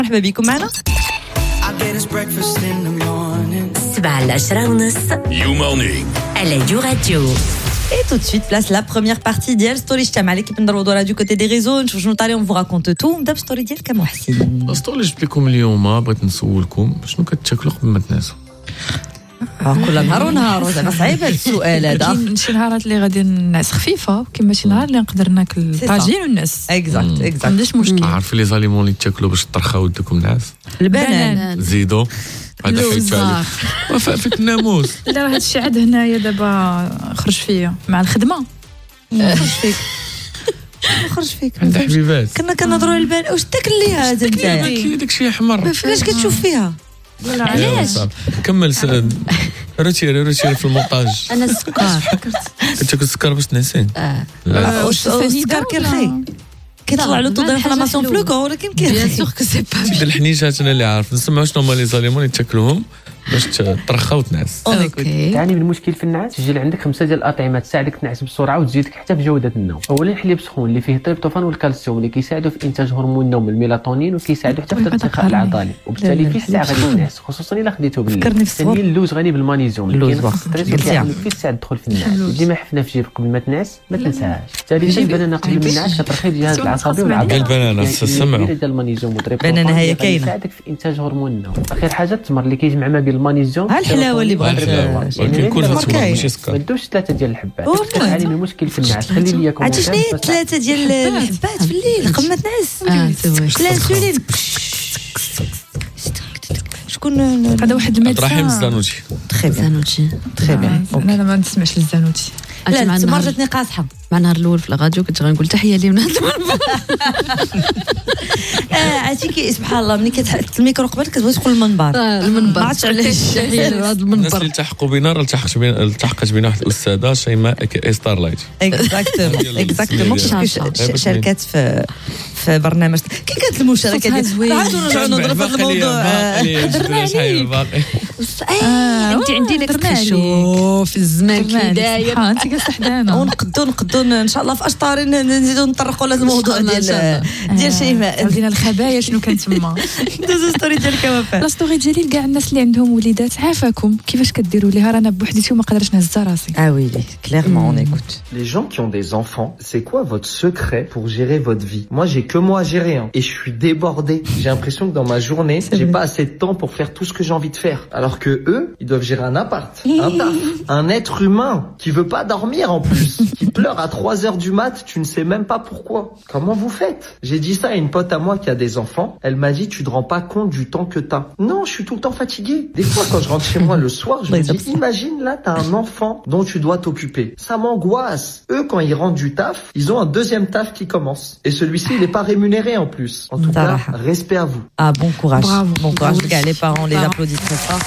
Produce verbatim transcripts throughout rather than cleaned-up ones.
مرحبا بكم معنا سبعة العشرة ونص You morning على جو راديو. Et tout de suite, place la première partie d'Yel Story Chama. L'équipe de du côté des réseaux. On vous raconte tout. On tape story d'Yel comme Mohsin. الاسطوري جبت لكم اليوم بغيت نسولكم شنو كتاكلوا قبل ما تنعسوا. كل نهار ونهار زعما صعيب هذا السؤال هذا. كاين شي نهارات اللي غادي نعس خفيفه كيما شي نهار اللي نقدر ناكل طاجين ونعس. اكزاكت اكزاكت. ما عنديش مشكل. عارف لي زاليمون اللي تاكلوا باش ترخاو ودكم نعاس. البنان زيدو هذا حيت عليه وفاء فيك الناموس. لا راه هادشي عاد هنايا دابا خرج فيا مع الخدمه. خرج فيك خرج فيك عند حبيبات كنا كنهضروا على البنان واش تاكل ليها هذا نتايا كاين داكشي احمر علاش كتشوف فيها علاش كمل سعد روتيري روتيري في المونتاج. انا السكر كتاكل السكر باش تنعسي لا واش السكر كيرخي كيطلع له طو دانفلاماسيون في لو كور ولكن كيرخي بيان سور كو سي با ديال الحنيشات انا اللي عارف نسمعوا شنو هما لي زاليمون اللي تاكلوهم باش ترخى وتنعس. اوكي تعاني من مشكل في النعاس تجي عندك خمسه ديال الاطعمه تساعدك تنعس بسرعه وتزيدك حتى في جوده النوم. اولا الحليب سخون اللي فيه التريبتوفان والكالسيوم اللي كيساعدوا في انتاج هرمون النوم الميلاتونين وكيساعدوا حتى في الارتخاء العضلي وبالتالي في الساعه غادي تنعس خصوصا الا خديته بالليل. ثانيا اللوز غني بالمغنيسيوم اللي كاين في الستريس وكيعاونك في الساعه تدخل في النعاس. ديما حفنه في جيبك قبل ما تنعس ما تنساهاش. ثالثا البنانه قبل ما النعاس كترخي الجهاز العصبي والعضلي. البنانه سمعوا ديال المغنيسيوم والتريبتوفان بنانه هي كاينه كيساعدك في انتاج هرمون النوم. اخر حاجه التمر اللي كيجمع ما بين المغنيسيوم الحلاوه اللي بغات ولكن كل هاد ماشي ما سكر. دوش ثلاثه ديال الحبات كتعاني من مشكل في النعاس. خلي لي كومونتير عرفتي شنو هي ثلاثه ديال الحبات في الليل قبل ما تنعس الانسولين شكون هذا واحد الميدسان رحيم الزانوتي تري بيان زانوتي تري بيان انا ما نسمعش للزانوتي. لا التمر جاتني قاصحه مع النهار الاول في الراديو كنت غنقول تحيه لي من هذا المنبر. اه عرفتي سبحان الله ملي كتحط الميكرو قبل كتبغي تقول المنبر المنبر ما عرفتش علاش تحيه لهذا الناس المنبر. اللي التحقوا بنا راه التحقت بنا التحقت بنا واحد الاستاذه شيماء كي ستار لايت اكزاكتومون اكزاكتومون شاركات في في برنامج كي كانت المشاركه ديال عاد نرجعوا نضربوا في الموضوع هضرنا عليه انت عندي لك شوف الزمان كي داير انت كتحدانا ونقدو نقدو ان شاء الله في اشطار نزيدو نطرقوا لهذا الموضوع ديال ديال شيماء ديال الخبايا شنو كان تما. دوز ستوري ديالك وفاء. لا ستوري ديالي لكاع الناس اللي عندهم وليدات عافاكم كيفاش كديروا ليها رانا بوحديتي وما قدرتش نهز راسي. اه ويلي كليرمون اون ايكوت. Les gens qui ont des enfants, c'est quoi votre secret pour gérer votre vie? Moi, j'ai que moi à gérer, hein, et je suis débordé. J'ai l'impression que dans ma journée, j'ai pas assez de temps pour faire tout ce que j'ai envie de faire. Alors que eux, ils doivent gérer un appart, un taf, un être humain qui veut pas dormir en plus, qui pleure à trois heures du mat, tu ne sais même pas pourquoi. Comment vous faites? J'ai dit ça à une pote à moi qui a des enfants. Elle m'a dit, tu te rends pas compte du temps que t'as. Non, je suis tout le temps fatigué. Des fois, quand je rentre chez moi le soir, je me dis, imagine là, t'as un enfant dont tu dois t'occuper. Ça m'angoisse. Eux, quand ils rentrent du taf, ils ont un deuxième taf qui commence. Et celui-ci, il est pas rémunéré en plus. En tout cas, respect à vous. Ah, bon courage. Bravo. Bon courage. Bravo. Les parents, on les applaudit très fort.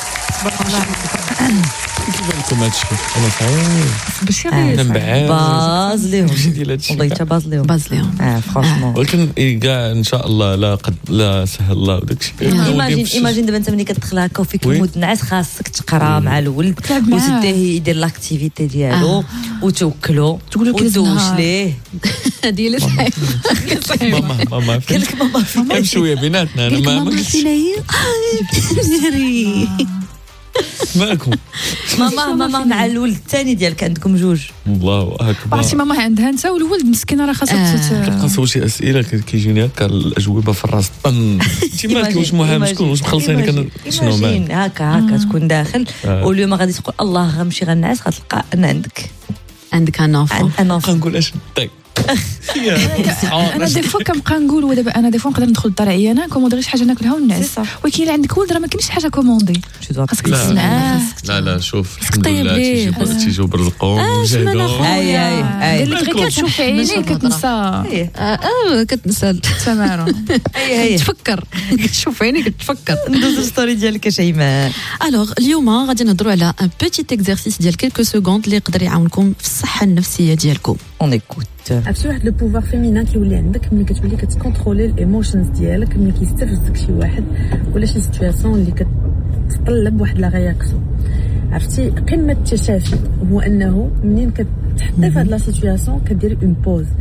كيفكم هادشي انا صعيب باش باز ليهم ديال هادشي والله باز ليهم باز ليهم اه فرانشمون ولكن كاع ان شاء الله لا قد لا سهل الله وداكشي. ايماجين ايماجين دابا انت ملي كتدخل هكا وفيك المود نعاس خاصك تقرا مع الولد وتديه يدير لاكتيفيتي ديالو وتوكلو وتدوش ليه هذه اللي صعيبه. ماما ماما قال لك ماما فين شويه بيناتنا انا ما ماما فينا هي جري مالكم ماما ماما مع الولد الثاني ديالك عندكم جوج الله اكبر. عرفتي ماما عندها انت والولد مسكينه راه خاصها كنصاوب شي اسئله كيجيني هكا الاجوبه في الراس طن انت مالك واش مهم شكون واش مخلصيني كان شنو مال هكا هكا تكون داخل واليوم غادي تقول الله غنمشي غنعس غتلقى انا عندك عندك ان انفون انا كنقول اش طيب انا دي فوا كنبقى نقول ودابا انا دي فوا نقدر ندخل للدار عيانه كوموندي شي حاجه ناكلها ونعس ولكن الا عندك ولد راه ما كاينش حاجه كوموندي خاصك تسمعاه. لا لا شوف الحمد لله تيجيو برزقهم وجهدهم اي اي اي قال لك غير كتشوف عينيك كتنسى اه كتنسى التمارن اي هي تفكر كتشوف عينيك كتفكر. ندوز الستوري ديالك شيماء. الوغ اليوم غادي نهضروا على ان بيتيت اكزرسيس ديال كيلكو سكوند اللي يقدر يعاونكم في الصحه النفسيه ديالكم. اون ايكوت. عرفتي واحد لو بوفوار فيمينان كيولي عندك ملي كتولي كتكونترولي الايموشنز ديالك ملي كيستفزك شي واحد ولا شي سيتوياسيون اللي كتطلب واحد لا رياكسيون. عرفتي قمه التشافي هو انه منين كتحطي في هاد لا سيتوياسيون كديري اون بوز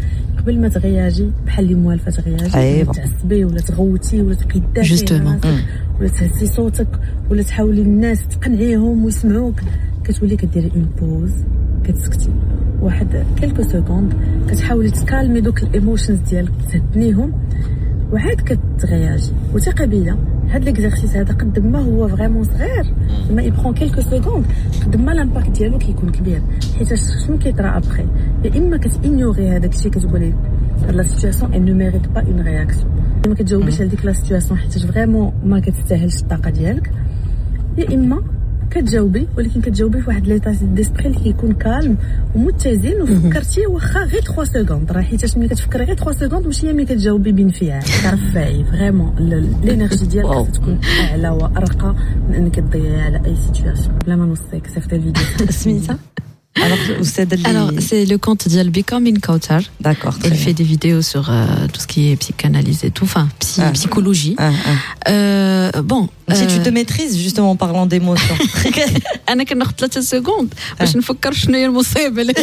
قبل ما تغياجي بحال اللي موالفه تغياجي تعصبي ولا تغوتي ولا تقيدي جوستومون ولا تهزي صوتك ولا تحاولي الناس تقنعيهم ويسمعوك كتولي كديري اون بوز كتسكتي واحد كلكو سكوند كتحاولي تكالمي دوك الايموشنز ديالك تهدنيهم وعاد كتغياجي وثقي بيا هاد ليكزارسيس هذا قد ما هو فريمون صغير ما يبرون كلكو سكوند قد ما لامباكت ديالو كيكون كبير حيت شنو كيطرا ابخي يا اما كتينيوري هذاك الشيء كتقولي لا سيتوياسيون ان نو ميريت با اون رياكسيون ما كتجاوبيش على ديك لا سيتوياسيون حيت فريمون ما كتستاهلش الطاقه ديالك يا اما كتجاوبي ولكن كتجاوبي في واحد ليطا ديسبري اللي كيكون كالم ومتزن وفكرتي واخا غير ثلاثة سكوند راه حيت ملي كتفكري غير ثلاثة سكوند ماشي هي ملي كتجاوبي بانفعال كترفعي فريمون الانرجي ديالك تكون اعلى وارقى من انك تضيعي على اي سيتوياسيون بلا ما نوصيك صيفط الفيديو سميتها Alors, c'est le compte de Becoming Kautar. D'accord. Elle fait des vidéos sur euh, tout ce qui est psychanalyse et tout, enfin, psy, ah. psychologie. Ah, ah. Euh, bon. Si euh... tu te maîtrises, justement, en parlant d'émotions. أنا كناخد ثلاثة secondes باش نفكر شنو هي المصيبة اللي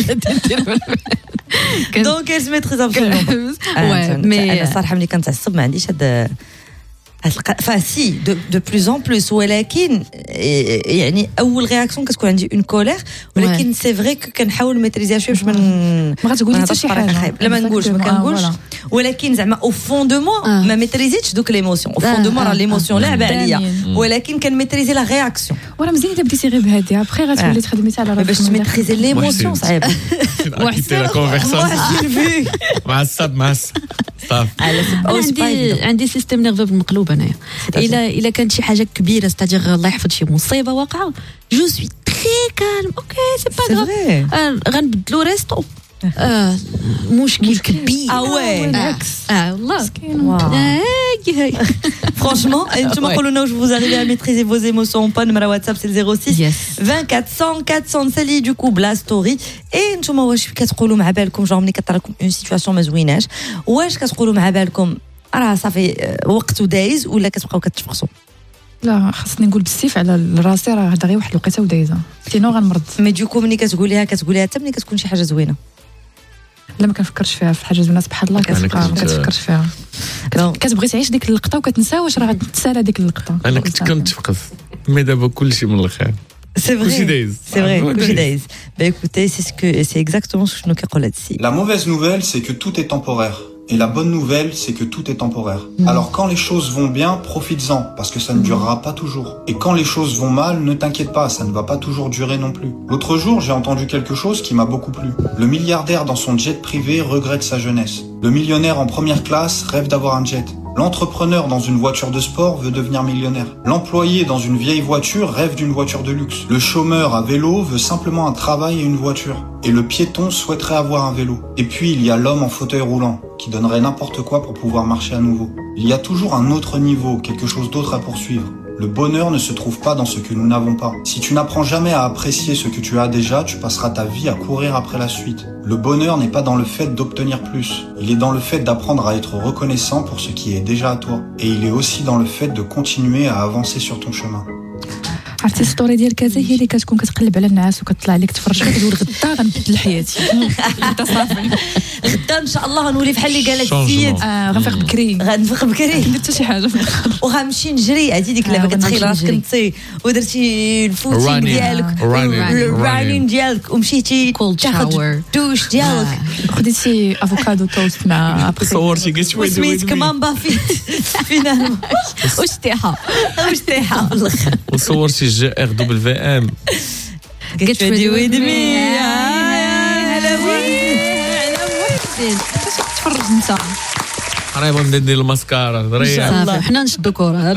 Donc, elle se maîtrise absolument. Ouais, mais. أنا صراحة ملي كنتعصب ما عنديش هاد enfin si de de plus en plus ولكن يعني اول رياكسيون كتكون عندي اون كولير ولكن سي فري كو كنحاول ميتريزيها شويه باش ما ما غتقولي حتى شي حاجه لا ما نقولش ما كنقولش ولكن زعما او فون دو موا ما ميتريزيتش دوك ليموسيون او فون دو موا راه ليموسيون لعبه عليا ولكن كنميتريزي لا رياكسيون وراه مزيان اذا بديتي غير بهادي ابخي غتولي تخدمي على راسك باش تميتريزي ليموسيون صعيب وحسين لا كونفرساسيون مع الصب مع صافي عندي عندي سيستم نيرفو بالمقلوب انايا الا الا كانت شي حاجه كبيره ستادير الله يحفظ شي مصيبه واقعه جو سوي تري كالم اوكي سي با غراف غنبدلو ريستو آه مشكل كبير اه وي بالعكس اه والله هاي فرانشمون انتم قولوا لنا واش vous arrivez à maîtriser vos émotions pas numéro WhatsApp c'est le zéro six vingt-quatre cent quatre cents سالي du coup بلا ستوري اي انتم واش كتقولوا مع بالكم جون ملي كطرا لكم اون سيتوياسيون ما زويناش واش كتقولوا مع بالكم راه صافي وقت ودايز ولا كتبقاو كتفقصوا لا خاصني نقول بالسيف على راسي راه هذا غير واحد الوقيته ودايزه سينو غنمرض مي دوكو ملي كتقوليها كتقوليها حتى ملي كتكون شي حاجه زوينه لا ما كنفكرش فيها في حاجه زوينه سبحان الله كتبقى ما كتفكرش فيها كتبغي تعيش ديك اللقطه وكتنسى واش راه غتسالى ديك اللقطه انا كنت كنتفقس مي دابا كلشي من الخير C'est vrai, c'est vrai, Kushi Days. Bah écoutez, c'est ce que, c'est exactement ce que nous qu'à là-dessus. La mauvaise nouvelle, c'est que tout est temporaire. Et la bonne nouvelle, c'est que tout est temporaire. Mmh. Alors quand les choses vont bien, profites-en, parce que ça ne durera pas toujours. Et quand les choses vont mal, ne t'inquiète pas, ça ne va pas toujours durer non plus. L'autre jour, j'ai entendu quelque chose qui m'a beaucoup plu. Le milliardaire dans son jet privé regrette sa jeunesse. Le millionnaire en première classe rêve d'avoir un jet. L'entrepreneur dans une voiture de sport veut devenir millionnaire. L'employé dans une vieille voiture rêve d'une voiture de luxe. Le chômeur à vélo veut simplement un travail et une voiture. Et le piéton souhaiterait avoir un vélo. Et puis il y a l'homme en fauteuil roulant, qui donnerait n'importe quoi pour pouvoir marcher à nouveau. Il y a toujours un autre niveau, quelque chose d'autre à poursuivre. Le bonheur ne se trouve pas dans ce que nous n'avons pas. Si tu n'apprends jamais à apprécier ce que tu as déjà, tu passeras ta vie à courir après la suite. Le bonheur n'est pas dans le fait d'obtenir plus. Il est dans le fait d'apprendre à être reconnaissant pour ce qui est déjà à toi. Et il est aussi dans le fait de continuer à avancer sur ton chemin. عرفتي الستوري ديال كازا هي اللي كتكون كتقلب على الناس وكتطلع لك تفرج فيك تقول غدا غنبدل حياتي غدا صافي غدا ان شاء الله غنولي بحال اللي قالت السيد غنفيق بكري غنفيق بكري ندير حتى شي حاجه وغنمشي نجري عرفتي ديك اللعبه كتخيل راسك كنتي ودرتي الفوتين ديالك الرانين ديالك ومشيتي تاخذ دوش ديالك خديتي افوكادو توست مع ابخي صورتي قلت وين سميت كمامبا في فينال واش طيحه واش طيحه في الاخر وصورتي جي ار دبليو ام قلت ودي ودمي هلا وين تفرج انت قريبا ندير الماسكارا صافي حنا نشدو كره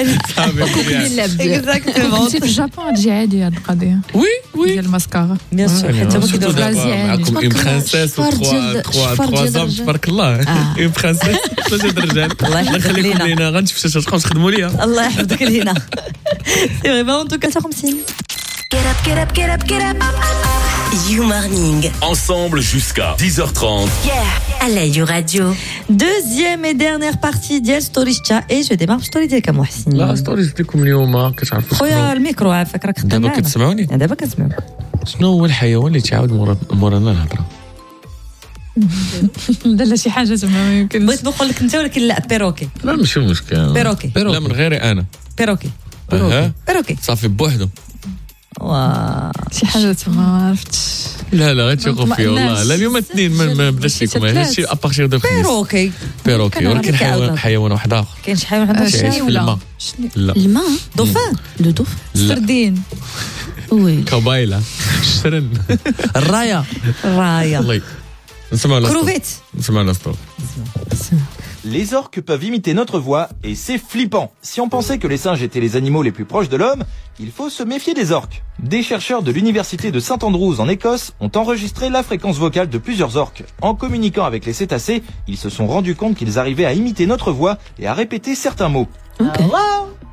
اكزاكتومون في الجابون تجي عادي هاد القضيه وي وي ديال الماسكارا بيان سور حتى هما كيديروا الازياء معكم اون برانسيس و تخوا تخوا تخوا زام تبارك الله اون برانسيس ثلاثه الرجال الله يخليكم لينا غنشوف اش تبقاو تخدموا ليا الله يحفظك لينا سي فريمون ان توكا خمسين Get up, get up, get up, get up. You Morning. Ensemble jusqu'à dix heures trente. Yeah. À l'Aïe Radio. Deuxième et dernière partie ديال ستوريشتا et je démarre ستوري ديالك محسن. لا ستوريز ديالكم اليوم كتعرفوا خويا الميكرو عافاك راك خدام دابا كتسمعوني دابا كنسمعوك. شنو هو الحيوان اللي تعاود مورانا الهضره لا لا شي حاجه زعما ما يمكن. بغيت نقول لك انت ولكن لا بيروكي. لا ماشي مشكل. بيروكي. لا من غيري انا. بيروكي. بيروكي. بيروكي. صافي بوحدو. وا شي حاجه ما عرفتش. لا لا غير تشوفوا فيه والله. لا اليوم اثنين ما بداش لكم هادشي ابارتيغ دو الخميس. بيروكي. بيروكي ولكن حيوان حيوان واحد اخر. كاين شي حيوان واحد اخر في الماء. لا الماء دوفان. لو دوف سردين. وي كوبايله الشرن. الرايه الرايه. الله نسمعوا لا كروفيت. نسمعوا لا ستور. Les orques peuvent imiter notre voix et c'est flippant. Si on pensait que les singes étaient les animaux les plus proches de l'homme, il faut se méfier des orques. Des chercheurs de l'université de Saint Andrews en Écosse ont enregistré la fréquence vocale de plusieurs orques. En communiquant avec les cétacés, ils se sont rendus compte qu'ils arrivaient à imiter notre voix et à répéter certains mots. Okay. Hello.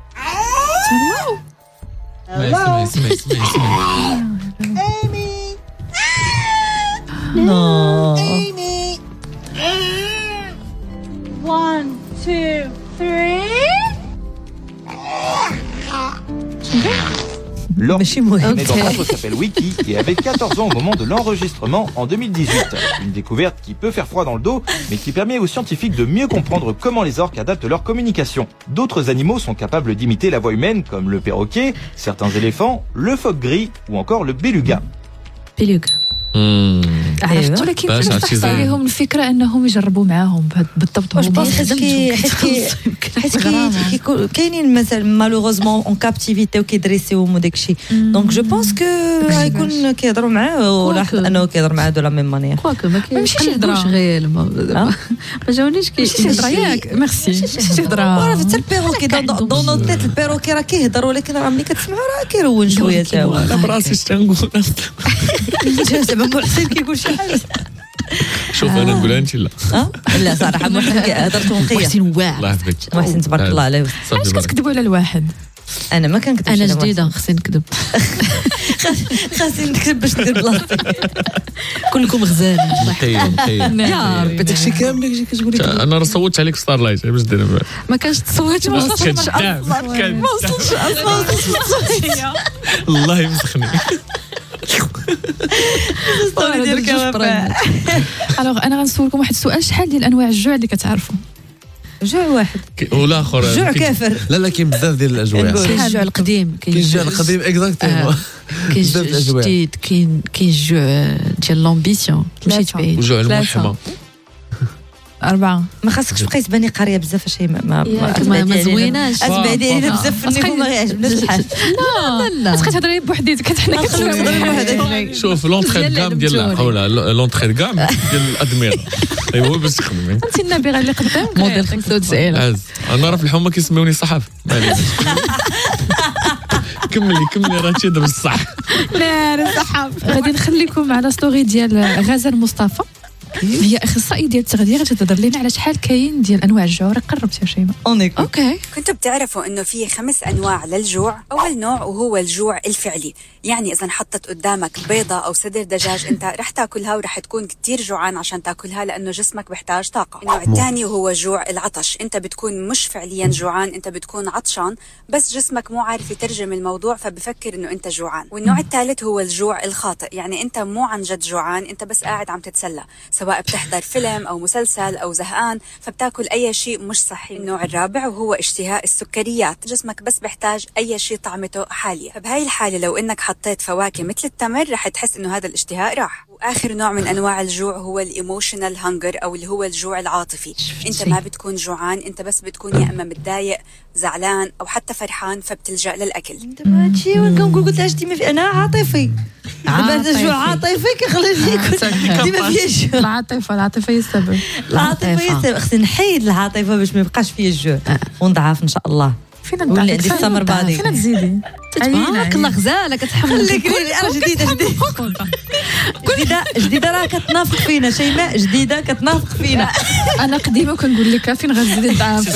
Hello. Amy. Non. Amy. One, two, three. L'orque ماشي مهم. né dans un s'appelle Wiki et avait quatorze ans au moment de l'enregistrement en deux mille dix-huit. Une découverte qui peut faire froid dans le dos, mais qui permet aux scientifiques de mieux comprendre comment les orques adaptent leur communication. D'autres animaux sont capables d'imiter la voix humaine, comme le perroquet, certains éléphants, le phoque gris ou encore le beluga. Beluga. عرفت ولكن كيفاش تحصل عليهم الفكره انهم يجربوا معاهم بالضبط. واش باس حيت كي حيت كي كاينين مثلا مالوغوزمون اون كابتيفيتي وكيدريسيوهم وداك الشيء دونك جو بونس كو غيكون كيهضروا معاه ولاحظ انه كيهضر معاه دو لا ميم مانيير. كواكو ما كيهضروش غير ما جاونيش كيهضر ياك ميرسي ماشي تهضر. حتى البيروكي دون نوت تيت البيروكي راه كيهضر ولكن راه ملي كتسمعوا راه كيرون شويه حتى هو. انا براسي شتنقول زعما محسن كيقول شي حاجه. شوف انا نقولها انت لا. لا صراحه محسن هضرت ونقيه. محسن واعر. الله يحفظك. محسن تبارك الله عليه. علاش كتكذبوا على الواحد؟ انا ما كنكذبش. انا جديده خصني نكذب. خاصني نكذب باش ندير بلاصتي. كلكم غزال. نقيه نقيه يا ربي داكشي كامل داكشي كتقولي. انا راه صوتت عليك ستار لايت باش دير ما كانش تصوت ما وصلتش ما وصلتش اصلا. الله يمسخني. الوغ انا غنسولكم واحد السؤال. شحال ديال انواع الجوع اللي كتعرفوا؟ جوع واحد والاخر جوع كافر. لا لا كاين بزاف ديال الاجواء. كاين الجوع القديم كاين الجوع القديم اكزاكتومون. كاين الجوع الجديد كاين كاين الجوع ديال لامبيسيون مشيت بعيد. وجوع الملحمه. أربعة. ما خاصكش تبقاي تباني قاريه بزاف شي ما ما ما زويناش. اسبعدي علينا بزاف في النيفو ما غيعجبناش الحال. لا لا تبقاي تهضري بوحديتك حنا كنهضروا. شوف لونطري كام ديال العقوله لونطري كام ديال الادمير. ايوا باش تخدمي انت النابغه اللي قدامك موديل خمسة وتسعين. انا راه في الحومه كيسميوني صحافي. كملي كملي راه تشي بصح. لا راه صحافي. غادي نخليكم على ستوري ديال غزال مصطفى. هي اخصائيه ديال التغذيه غادي تهضر لنا على شحال كاين ديال انواع الجوع. راه قربت يا شيماء. اوكي. كنتوا بتعرفوا انه في خمس انواع للجوع؟ اول نوع وهو الجوع الفعلي، يعني اذا انحطت قدامك بيضه او صدر دجاج انت رح تاكلها ورح تكون كتير جوعان عشان تاكلها لانه جسمك بيحتاج طاقه. النوع الثاني وهو جوع العطش، انت بتكون مش فعليا جوعان، انت بتكون عطشان بس جسمك مو عارف يترجم الموضوع فبفكر انه انت جوعان. والنوع الثالث هو الجوع الخاطئ، يعني انت مو عن جد جوعان، انت بس قاعد عم تتسلى، سواء بتحضر فيلم او مسلسل او زهقان فبتاكل اي شيء مش صحي. النوع الرابع وهو اشتهاء السكريات، جسمك بس بيحتاج اي شيء طعمته حاليه، فبهاي الحاله لو انك حطيت فواكه مثل التمر رح تحس انه هذا الاشتهاء راح. واخر نوع من انواع الجوع هو الايموشنال هانجر او اللي هو الجوع العاطفي، انت ما بتكون جوعان، انت بس بتكون يا اما متضايق زعلان او حتى فرحان فبتلجأ للاكل. دابا هادشي ونقول قلت علاش ديما انا عاطفي. دابا هذا الجوع عاطفي كيخليني ديما فيا الجوع. العاطفه العاطفه هي السبب. العاطفه هي السبب. خصني نحيد العاطفه باش ما يبقاش فيا الجوع ونضعف ان شاء الله. فين نضعف؟ ولا عندي السمر بادي. فين تزيدي؟ تبارك الله غزاله كتحمل. انا جديده جديده جديده جديده راه كتنافق فينا شيماء، جديده كتنافق فينا. انا قديمه كنقول لك فين غزيدي نضعف.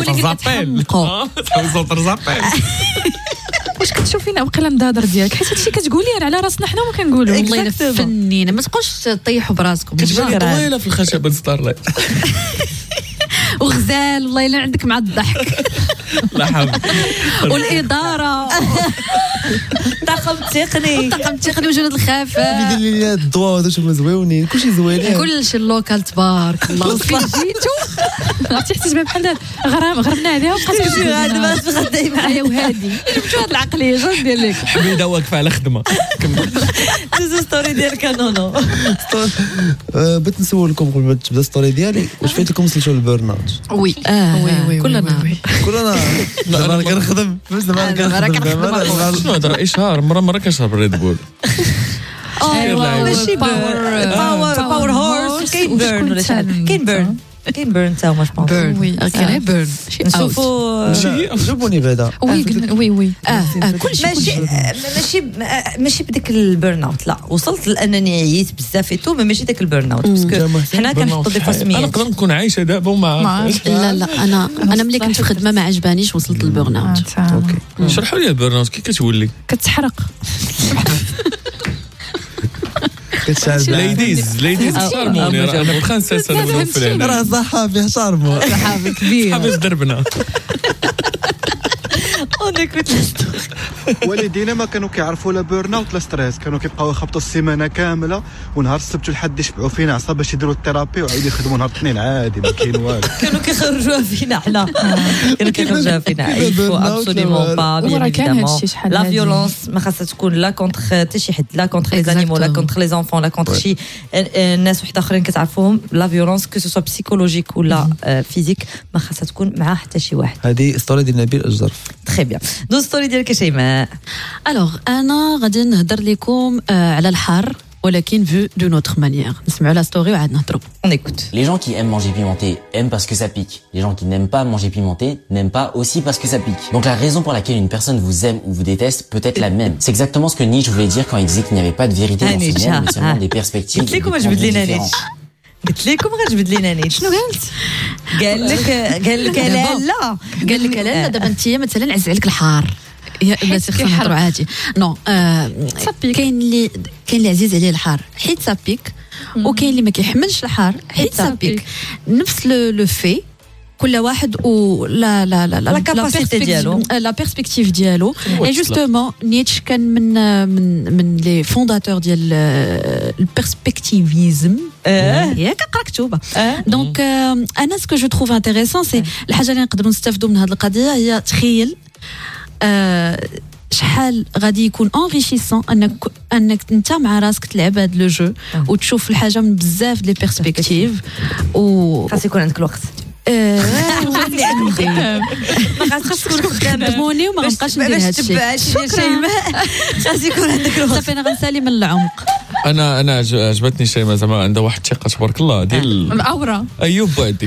واش كتشوفينا وقيلا مدادر ديالك حيت هادشي كتقولي على راسنا حنا وما كنقولوا. والله الا فنينه ما تبقوش طيحوا براسكم. كتبان طويله في الخشبه ستارلايت. وغزال والله الا عندك مع الضحك. لا حاب والاداره الطاقم التقني الطاقم التقني وجنود الخفاء يدير لي الضوا هذا شوف زويونين كلشي زوينين كلشي اللوكال تبارك الله فين جيتو عرفتي حسيت بها بحال غرام غرمنا عليها وبقات كتجي هذا ما تغداي معايا وهادي جبتو هاد العقليه شنو ندير لك حميده واقفه على خدمه دوزو ستوري ديالك نونو بغيت نسولكم قبل ما تبدا الستوري ديالي واش فايت لكم وصلتوا للبيرن اوت وي اه كلنا كلنا دابا كنخدم فاش دابا كنخدم شنو هذا اشهار مره مره كنشرب ريد بول ماشي باور باور باور هورس كاين بيرن ولا شي كاين بيرن كاين بيرن تا هما جو بيرن وي كاين بيرن نشوفوا جاوبوني بعدا وي وي وي اه كلشي ماشي ماشي ماشي بداك البيرن اوت لا وصلت لانني عييت بزاف ايتو مي ماشي داك البيرن اوت باسكو حنا كنحطوا دي فاسميات انا نقدر نكون عايشه دابا وما لا لا انا انا ملي كنت في خدمه ما عجبانيش وصلت للبيرن اوت اوكي شرحوا لي البيرن اوت كي كتولي كتحرق ليديز ليديز شارموني انا برانسيس انا فلان راه صحافي شارمو صحافي كبير حابس دربنا والدينا ما كانوا كيعرفوا لا بيرن اوت لا ستريس كانوا كيبقاو يخبطوا السيمانه كامله ونهار السبت والحد يشبعوا فينا عصا باش يديروا الثيرابي وعاودوا يخدموا نهار الاثنين عادي ما كاين والو كانوا كيخرجوها فينا حنا كانوا كيخرجوها فينا يفو ابسوليمون با بيان ايفيدامون لا فيولونس ما خاصها تكون لا كونتر حتى شي حد لا كونتر لي زانيمو لا كونتر لي زونفون لا كونتر شي الناس وحده اخرين كتعرفوهم لا فيولونس كو سو بسيكولوجيك ولا فيزيك ما خاصها تكون مع حتى شي واحد هذه ستوري ديال نبيل الجرف تري بيان دو ستوري ديالك شيماء الوغ انا غادي نهضر لكم على الحار ولكن vu d'une autre manière. نسمعوا لا ستوري وعاد نهضروا. On écoute. Les gens qui aiment manger pimenté aiment parce que ça pique. Les gens qui n'aiment pas manger pimenté n'aiment pas aussi parce que ça pique. Donc la raison pour laquelle une personne vous aime ou vous déteste peut être la même. C'est exactement ce que Nietzsche voulait dire quand il disait qu'il n'y avait pas de vérité dans ce monde, mais seulement des perspectives et des points de vue différents. قلت لكم غنجبد لينا نيت شنو قالت قال لك قال لك لا لا قال لك لا دابا انت مثلا عز عليك الحار لا تخصنا نهضروا عادي نو كاين اللي كاين اللي عزيز عليه الحار حيت سابيك وكاين اللي ما كيحملش الحار حيت سابيك نفس لو في كل واحد و لا لا لا لا كاباسيتي ديالو لا بيرسبكتيف ديالو اي جوستومون نيتش كان من من من لي فونداتور ديال البيرسبكتيفيزم ياك مكتوبه دونك انا سكو جو تروف انتريسون سي الحاجه اللي نقدروا نستافدوا من هذه القضيه هي تخيل شحال غادي يكون انريشيسون انك انك انت مع راسك تلعب هذا لو جو وتشوف الحاجه من بزاف دي بيرسبكتيف و خاص يكون عندك الوقت اللي عندي ما خاصك تكون خدام خدموني وما غنبقاش ندير هذا الشيء خاص يكون عندك الوقت صافي انا غنسالي من العمق انا انا عجبتني شيماء زعما عندها واحد الثقه تبارك الله ديال الاورا ايوب بوعدي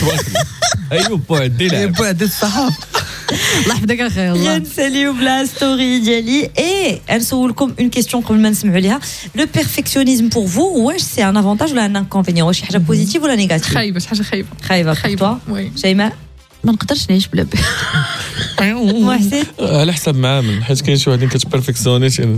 ايوب بوعدي ايوب بوعدي الصحاب الله يحفظك اخي الله غنساليو بلا ستوري ديالي اي نسولكم اون كيسيون قبل ما نسمعوا ليها لو بيرفكسيونيزم بور فو واش سي ان افونتاج ولا ان انكونفينيون واش شي حاجه بوزيتيف ولا نيجاتيف خايبه شي حاجه خايبه خايبه خايبه شيماء ما نقدرش نعيش بلا بي محسن على حسب معامل حيت كاين شي وحدين كتبيرفكسيوني شي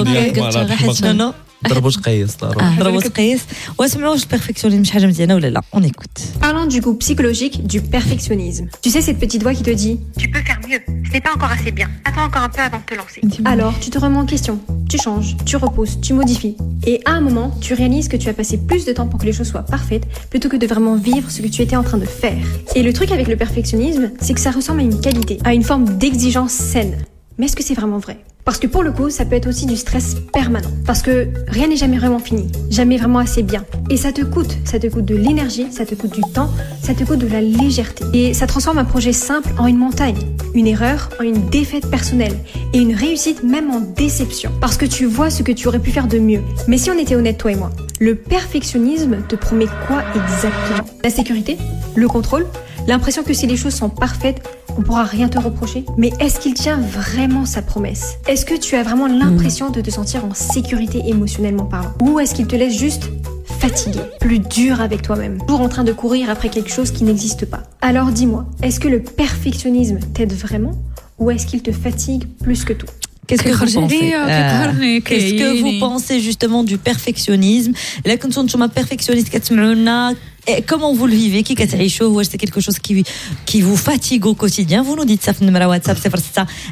نو ضربوا تقيس ضربوا تقيس واسمعوا واش البيرفكسيونيزم شي حاجه مزيانه ولا لا اون ايكوت. Parlons du goût psychologique du perfectionnisme. Tu sais cette petite voix qui te dit tu peux faire mieux, ce n'est pas encore assez bien. Attends encore un peu avant de te lancer. Alors, tu te remets en question, tu changes, tu repousses, tu modifies. Et à un moment, tu réalises que tu as passé plus de temps pour que les choses soient parfaites plutôt que de vraiment vivre ce que tu étais en train de faire. Et le truc avec le perfectionnisme, c'est que ça ressemble à une qualité, à une forme d'exigence saine. Mais est-ce que c'est vraiment vrai ? Parce que pour le coup, ça peut être aussi du stress permanent. Parce que rien n'est jamais vraiment fini, jamais vraiment assez bien. Et ça te coûte, ça te coûte de l'énergie, ça te coûte du temps, ça te coûte de la légèreté. Et ça transforme un projet simple en une montagne, une erreur en une défaite personnelle, et une réussite même en déception. Parce que tu vois ce que tu aurais pu faire de mieux. Mais si on était honnête, toi et moi, le perfectionnisme te promet quoi exactement ? La sécurité ? Le contrôle ? L'impression que si les choses sont parfaites, on pourra rien te reprocher. Mais est-ce qu'il tient vraiment sa promesse ? Est-ce que tu as vraiment l'impression de te sentir en sécurité émotionnellement parlant ? Ou est-ce qu'il te laisse juste fatigué, plus dur avec toi-même, toujours en train de courir après quelque chose qui n'existe pas ? Alors dis-moi, est-ce que le perfectionnisme t'aide vraiment ? Ou est-ce qu'il te fatigue plus que tout ? Qu'est-ce que vous pensez euh, Qu'est-ce que vous pensez justement du perfectionnisme? Là, quand on est perfectionniste, comment vous le vivez? Qui c'est quelque chose qui qui vous fatigue au quotidien? Vous nous dites ça sur le numéro WhatsApp صفر ستة